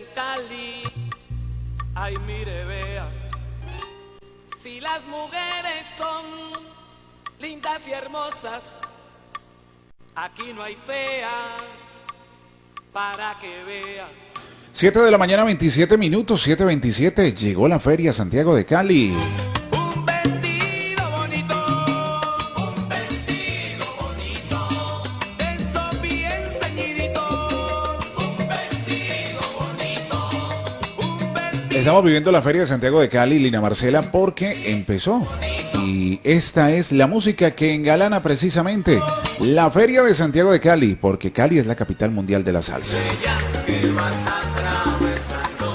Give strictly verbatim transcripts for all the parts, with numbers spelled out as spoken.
en Cali. Ay, mire, vea, si las mujeres son lindas y hermosas, aquí no hay fea para que vea. siete de la mañana, veintisiete minutos, siete veintisiete, llegó la Feria Santiago de Cali. Un vestido bonito, un vestido bonito, de esos bien ceñiditos, un vestido bonito, un vestido. Estamos viviendo la Feria de Santiago de Cali, Lina Marcela, porque empezó. Y esta es la música que engalana precisamente la Feria de Santiago de Cali, porque Cali es la capital mundial de la salsa. Bella que vas atravesando,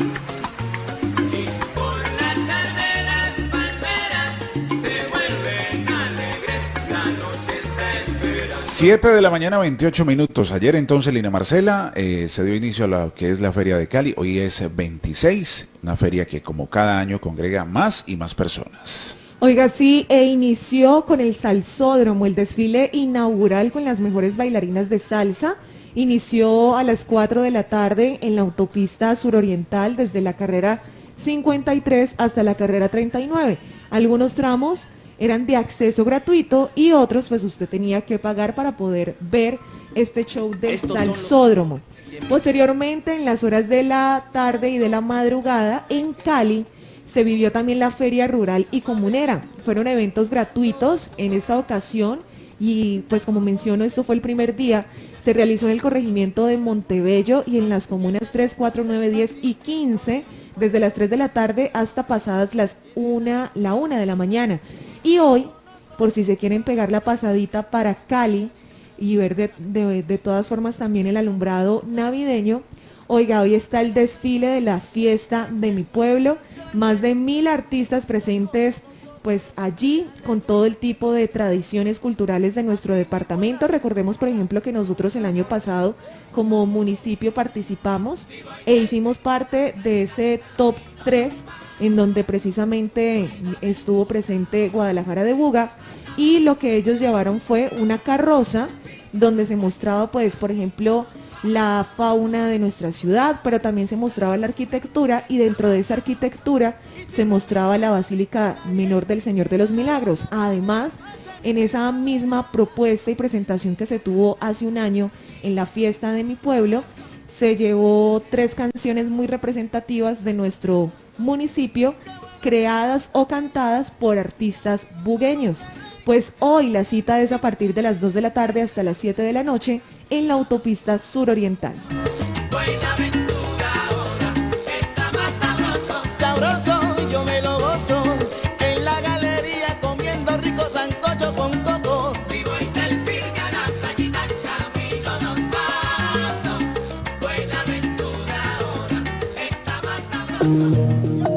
si por las calderas palmeras se vuelven alegres, la noche está esperando. siete de la mañana, veintiocho minutos. Ayer entonces, Lina Marcela, eh, se dio inicio a lo que es la Feria de Cali. Hoy es veintiséis, una feria que como cada año congrega más y más personas. Oiga, sí, e inició con el Salsódromo, el desfile inaugural con las mejores bailarinas de salsa. Inició a las cuatro de la tarde en la autopista suroriental desde la carrera cincuenta y tres hasta la carrera treinta y nueve. Algunos tramos eran de acceso gratuito y otros pues usted tenía que pagar para poder ver este show del Estos son los- Salsódromo. Posteriormente, en las horas de la tarde y de la madrugada, en Cali, se vivió también la Feria Rural y Comunera. Fueron eventos gratuitos en esta ocasión y pues como menciono, esto fue el primer día. Se realizó en el corregimiento de Montebello y en las comunas tres, cuatro, nueve, diez y quince, desde las tres de la tarde hasta pasadas las una, la una de la mañana. Y hoy, por si se quieren pegar la pasadita para Cali y ver de, de, de todas formas también el alumbrado navideño, oiga, hoy está el desfile de la fiesta de mi pueblo, más de mil artistas presentes pues allí con todo el tipo de tradiciones culturales de nuestro departamento. Recordemos, por ejemplo, que nosotros el año pasado como municipio participamos e hicimos parte de ese top tres en donde precisamente estuvo presente Guadalajara de Buga, y lo que ellos llevaron fue una carroza donde se mostraba pues por ejemplo la fauna de nuestra ciudad, pero también se mostraba la arquitectura, y dentro de esa arquitectura se mostraba la Basílica Menor del Señor de los Milagros. Además, en esa misma propuesta y presentación que se tuvo hace un año en la fiesta de mi pueblo, se llevó tres canciones muy representativas de nuestro municipio, creadas o cantadas por artistas bugueños. Pues hoy la cita es a partir de las dos de la tarde hasta las siete de la noche en la autopista suroriental. Buenaventura ahora está más sabroso, sabroso, yo me lo gozo, en la galería comiendo rico sancocho con coco. Si voy del Pirque a la playita, el camino dos pasos. Buenaventura ahora está más sabroso.